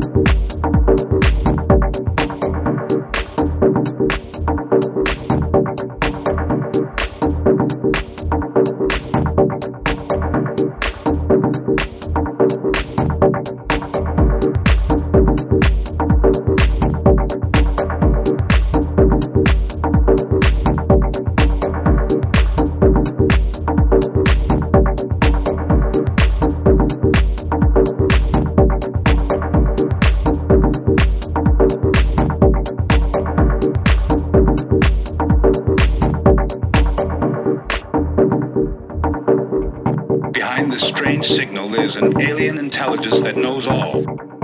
Behind this strange signal is an alien intelligence that knows all.